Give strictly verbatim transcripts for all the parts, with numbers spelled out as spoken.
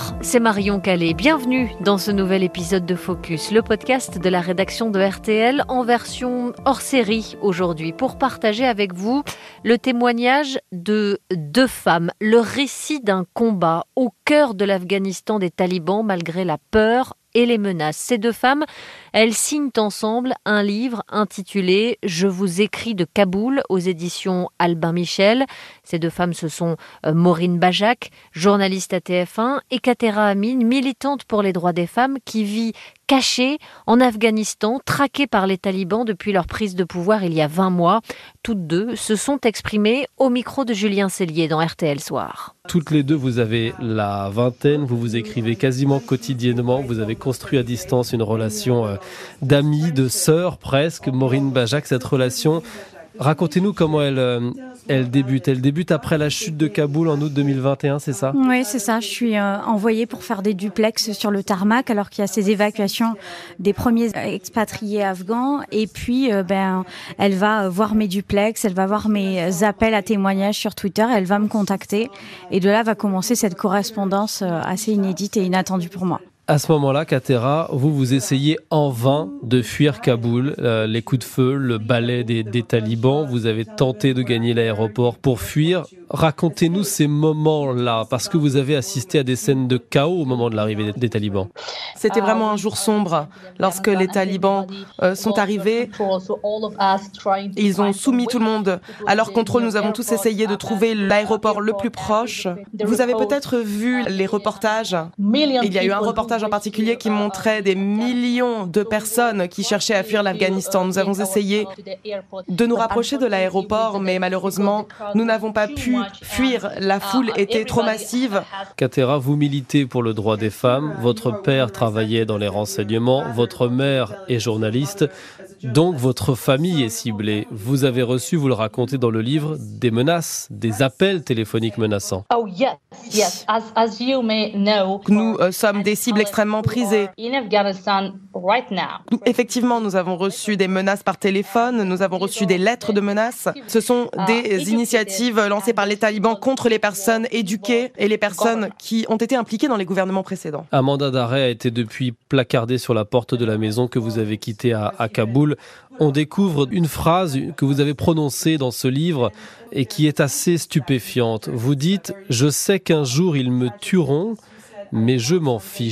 Bonjour, c'est Marion Calais. Bienvenue dans ce nouvel épisode de Focus, le podcast de la rédaction de R T L en version hors série aujourd'hui pour partager avec vous le témoignage de deux femmes, le récit d'un combat au cœur de l'Afghanistan des talibans malgré la peur et les menaces. Ces deux femmes, elles signent ensemble un livre intitulé « Je vous écris de Kaboul » aux éditions Albin Michel. Ces deux femmes, ce sont Maureen Bajak, journaliste à T F un, et Katera Amin, militante pour les droits des femmes, qui vit cachée en Afghanistan, traquée par les talibans depuis leur prise de pouvoir il y a vingt mois. Toutes deux se sont exprimées au micro de Julien Cellier dans R T L Soir. Toutes les deux, vous avez la vingtaine, vous vous écrivez quasiment quotidiennement, vous avez construit à distance une relation euh, d'amis, de sœurs presque. Maureen Bajak, cette relation, racontez-nous comment elle, euh, elle débute. Elle débute après la chute de Kaboul en août deux mille vingt et un, c'est ça ? Oui, c'est ça. Je suis euh, envoyée pour faire des duplex sur le tarmac alors qu'il y a ces évacuations des premiers expatriés afghans. Et puis, euh, ben, elle va voir mes duplex, elle va voir mes appels à témoignages sur Twitter, elle va me contacter. Et de là va commencer cette correspondance euh, assez inédite et inattendue pour moi. À ce moment-là, Katera, vous vous essayez en vain de fuir Kaboul, euh, les coups de feu, le balai des, des talibans. Vous avez tenté de gagner l'aéroport pour fuir. Racontez-nous ces moments-là, parce que vous avez assisté à des scènes de chaos au moment de l'arrivée des, des talibans. C'était vraiment un jour sombre lorsque les talibans euh, sont arrivés. Ils ont soumis tout le monde à leur contrôle. Nous avons tous essayé de trouver l'aéroport le plus proche. Vous avez peut-être vu les reportages. Il y a eu un reportage en particulier qui montrait des millions de personnes qui cherchaient à fuir l'Afghanistan. Nous avons essayé de nous rapprocher de l'aéroport, mais malheureusement, nous n'avons pas pu fuir. La foule était trop massive. Katera, vous militez pour le droit des femmes. Votre père travaillait dans les renseignements. Votre mère est journaliste. Donc votre famille est ciblée. Vous avez reçu, vous le racontez dans le livre, des menaces, des appels téléphoniques menaçants. Oh yes, yes. As, as you may know, nous euh, sommes des cibles extrêmement prisées. In Afghanistan right now. Nous, effectivement, nous avons reçu des menaces par téléphone, nous avons reçu des lettres de menaces. Ce sont des initiatives lancées par les talibans contre les personnes éduquées et les personnes qui ont été impliquées dans les gouvernements précédents. Un mandat d'arrêt a été depuis placardé sur la porte de la maison que vous avez quittée à, à Kaboul. On découvre une phrase que vous avez prononcée dans ce livre et qui est assez stupéfiante. Vous dites « Je sais qu'un jour ils me tueront, mais je m'en fiche ».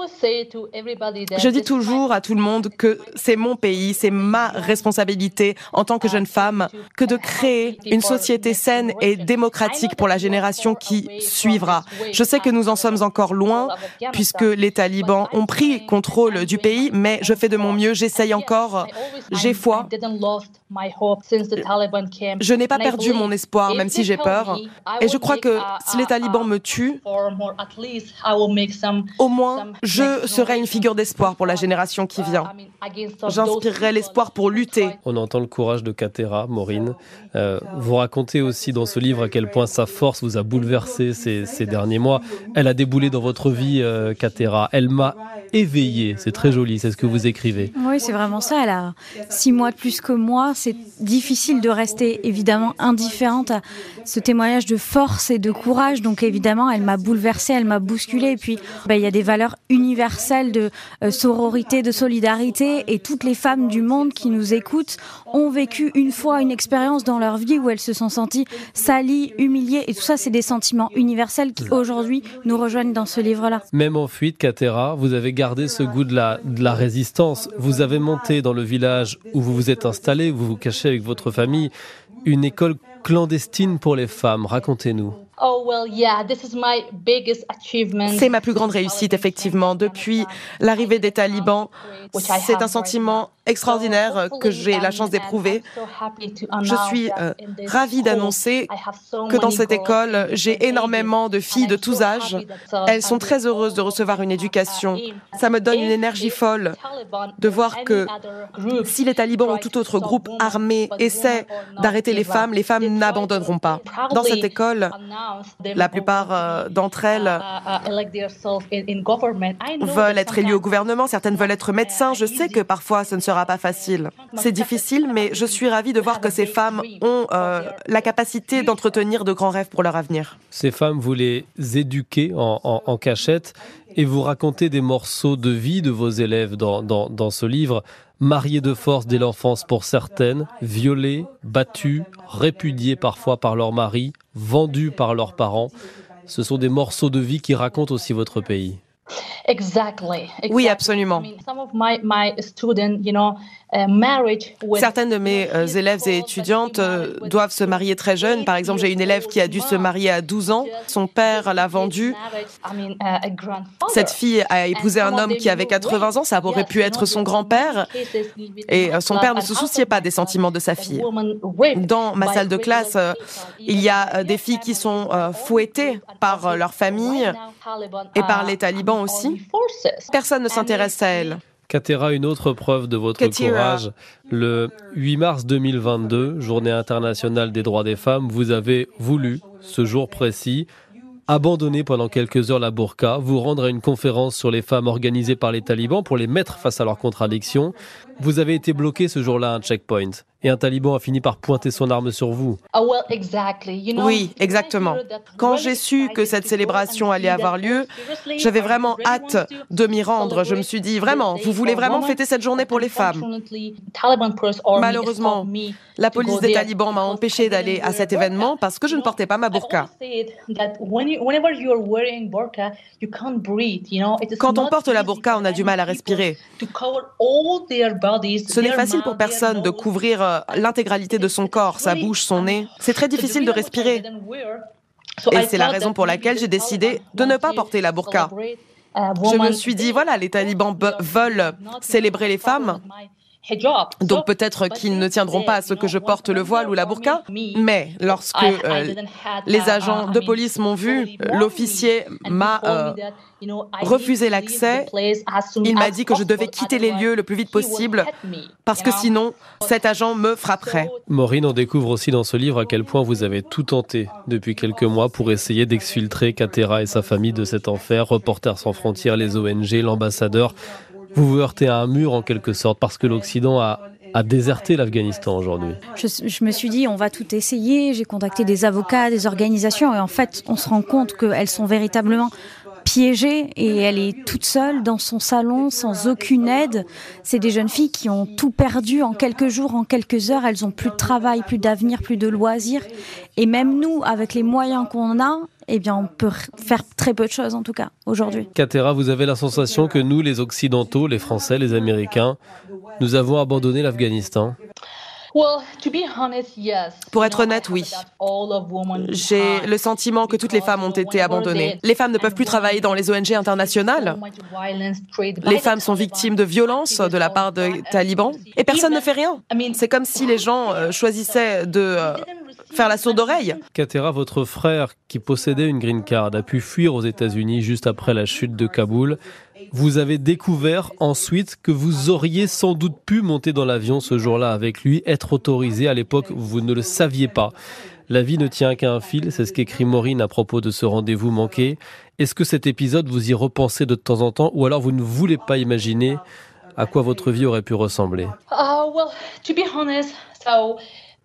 Je dis toujours à tout le monde que c'est mon pays, c'est ma responsabilité en tant que jeune femme que de créer une société saine et démocratique pour la génération qui suivra. Je sais que nous en sommes encore loin puisque les talibans ont pris contrôle du pays, mais je fais de mon mieux, j'essaye encore, j'ai foi. Je n'ai pas perdu mon espoir, même si j'ai peur. Et je crois que si les talibans me tuent, au moins, je serai une figure d'espoir pour la génération qui vient. J'inspirerai l'espoir pour lutter. On entend le courage de Katera, Maureen. Euh, vous racontez aussi dans ce livre à quel point sa force vous a bouleversé ces, ces derniers mois. Elle a déboulé dans votre vie, euh, Katera. Elle m'a éveillé. C'est très joli, c'est ce que vous écrivez. Oui, c'est vraiment ça. Elle a six mois de plus que moi. C'est difficile de rester évidemment indifférente à ce témoignage de force et de courage. Donc évidemment, elle m'a bouleversée, elle m'a bousculée. Et puis, bah, il y a des valeurs universelles de euh, sororité, de solidarité. Et toutes les femmes du monde qui nous écoutent ont vécu une fois une expérience dans leur vie où elles se sont senties salies, humiliées. Et tout ça, c'est des sentiments universels qui aujourd'hui nous rejoignent dans ce livre-là. Même en fuite, Katera, vous avez gardé ce goût de la, de la résistance. Vous avez monté dans le village où vous vous êtes installé, où vous vous cachez avec votre famille, une école clandestine pour les femmes. Racontez-nous. C'est ma plus grande réussite, effectivement. Depuis l'arrivée des talibans, c'est un sentiment extraordinaire que j'ai la chance d'éprouver. Je suis euh, ravie d'annoncer que dans cette école, j'ai énormément de filles de tous âges. Elles sont très heureuses de recevoir une éducation. Ça me donne une énergie folle de voir que si les talibans ou tout autre groupe armé essaie d'arrêter les femmes, les femmes n'abandonneront pas. Dans cette école, La plupart euh, d'entre elles veulent être élues au gouvernement, certaines veulent être médecins. Je sais que parfois ce ne sera pas facile. C'est difficile, mais je suis ravie de voir que ces femmes ont euh, la capacité d'entretenir de grands rêves pour leur avenir. Ces femmes, vous les éduquez en, en, en cachette et vous racontez des morceaux de vie de vos élèves dans, dans, dans ce livre. Mariées de force dès l'enfance pour certaines, violées, battues, répudiées parfois par leur mari, vendues par leurs parents. Ce sont des morceaux de vie qui racontent aussi votre pays. Oui, absolument. Certaines de mes euh, élèves et étudiantes euh, doivent se marier très jeunes. Par exemple, j'ai une élève qui a dû se marier à douze ans. Son père l'a vendue. Cette fille a épousé un homme qui avait quatre-vingts ans. Ça aurait pu être son grand-père. Et euh, son père ne se souciait pas des sentiments de sa fille. Dans ma salle de classe, euh, il y a euh, des filles qui sont euh, fouettées par euh, leur famille et par les talibans aussi. Personne ne s'intéresse à elles. Katera, une autre preuve de votre Katera. courage. Le huit mars deux mille vingt-deux, Journée internationale des droits des femmes, vous avez voulu, ce jour précis, abandonner pendant quelques heures la burqa, vous rendre à une conférence sur les femmes organisée par les talibans pour les mettre face à leurs contradictions. Vous avez été bloqué ce jour-là à un checkpoint et un taliban a fini par pointer son arme sur vous. Oui, exactement. Quand j'ai su que cette célébration allait avoir lieu, j'avais vraiment hâte de m'y rendre. Je me suis dit, vraiment, vous voulez vraiment fêter cette journée pour les femmes? Malheureusement, la police des talibans m'a empêché d'aller à cet événement parce que je ne portais pas ma burqa. Quand on porte la burqa, on a du mal à respirer. Ce n'est facile pour personne de couvrir euh, l'intégralité de son corps, sa bouche, son nez. C'est très difficile de respirer. Et c'est la raison pour laquelle j'ai décidé de ne pas porter la burqa. Je me suis dit, voilà, les talibans be- veulent célébrer les femmes. Donc peut-être qu'ils ne tiendront pas à ce que je porte le voile ou la burqa, mais lorsque euh, les agents de police m'ont vu, l'officier m'a euh, refusé l'accès. Il m'a dit que je devais quitter les lieux le plus vite possible parce que sinon cet agent me frapperait. Maureen, on découvre aussi dans ce livre à quel point vous avez tout tenté depuis quelques mois pour essayer d'exfiltrer Katera et sa famille de cet enfer, Reporters sans frontières, les O N G, l'ambassadeur. Vous vous heurtez à un mur en quelque sorte parce que l'Occident a, a déserté l'Afghanistan aujourd'hui. Je, je me suis dit, on va tout essayer. J'ai contacté des avocats, des organisations et en fait, on se rend compte qu'elles sont véritablement piégée et elle est toute seule dans son salon sans aucune aide. C'est des jeunes filles qui ont tout perdu en quelques jours, en quelques heures. Elles ont plus de travail, plus d'avenir, plus de loisirs. Et même nous, avec les moyens qu'on a, eh bien, on peut faire très peu de choses en tout cas aujourd'hui. Katera, vous avez la sensation que nous, les Occidentaux, les Français, les Américains, nous avons abandonné l'Afghanistan? Pour être honnête, oui. J'ai le sentiment que toutes les femmes ont été abandonnées. Les femmes ne peuvent plus travailler dans les O N G internationales. Les femmes sont victimes de violences de la part des talibans et personne ne fait rien. C'est comme si les gens euh, choisissaient de euh, faire la sourde oreille. Katera, votre frère, qui possédait une green card, a pu fuir aux États-Unis juste après la chute de Kaboul. Vous avez découvert ensuite que vous auriez sans doute pu monter dans l'avion ce jour-là avec lui, être autorisé. À l'époque, vous ne le saviez pas. La vie ne tient qu'à un fil, c'est ce qu'écrit Maureen à propos de ce rendez-vous manqué. Est-ce que cet épisode, vous y repensez de temps en temps ou alors vous ne voulez pas imaginer à quoi votre vie aurait pu ressembler? Uh, well, to be honest, so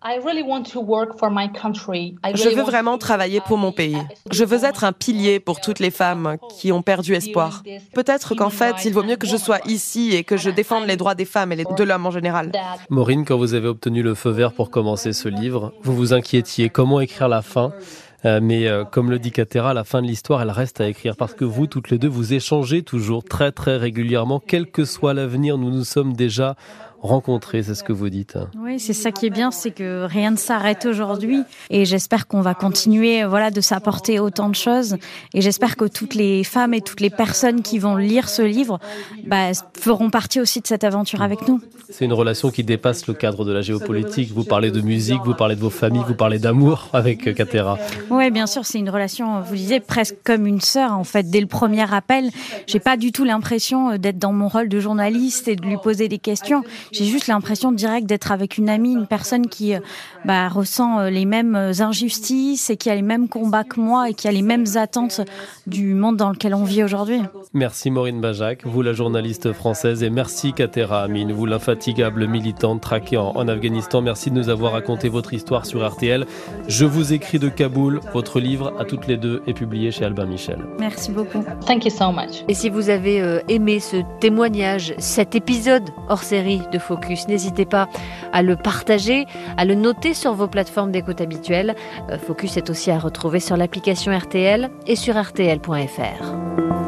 Je veux vraiment travailler pour mon pays. Je veux être un pilier pour toutes les femmes qui ont perdu espoir. Peut-être qu'en fait, il vaut mieux que je sois ici et que je défende les droits des femmes et les, de l'homme en général. Maureen, quand vous avez obtenu le feu vert pour commencer ce livre, vous vous inquiétiez. Comment écrire la fin ? Euh, mais euh, comme le dit Katera, la fin de l'histoire, elle reste à écrire parce que vous, toutes les deux, vous échangez toujours très très régulièrement. Quel que soit l'avenir, nous nous sommes déjà rencontrer, c'est ce que vous dites. Oui, c'est ça qui est bien, c'est que rien ne s'arrête aujourd'hui et j'espère qu'on va continuer voilà, de s'apporter autant de choses et j'espère que toutes les femmes et toutes les personnes qui vont lire ce livre bah, feront partie aussi de cette aventure avec nous. C'est une relation qui dépasse le cadre de la géopolitique. Vous parlez de musique, vous parlez de vos familles, vous parlez d'amour avec Katera. Oui, bien sûr, c'est une relation, vous disiez, presque comme une sœur. En fait, dès le premier appel, j'ai pas du tout l'impression d'être dans mon rôle de journaliste et de lui poser des questions. j'ai juste l'impression direct d'être avec une amie, une personne qui bah, ressent les mêmes injustices et qui a les mêmes combats que moi et qui a les mêmes attentes du monde dans lequel on vit aujourd'hui. Merci Maureen Bajac, vous la journaliste française, et merci Katera Amin, vous l'infatigable militante traquée en, en Afghanistan. Merci de nous avoir raconté votre histoire sur R T L. Je vous écris de Kaboul. Votre livre à toutes les deux est publié chez Albin Michel. Merci beaucoup. Thank you so much. Et si vous avez euh, aimé ce témoignage, cet épisode hors série de Focus, n'hésitez pas à le partager, à le noter sur vos plateformes d'écoute habituelles. Euh, Focus est aussi à retrouver sur l'application R T L et sur R T L point F R.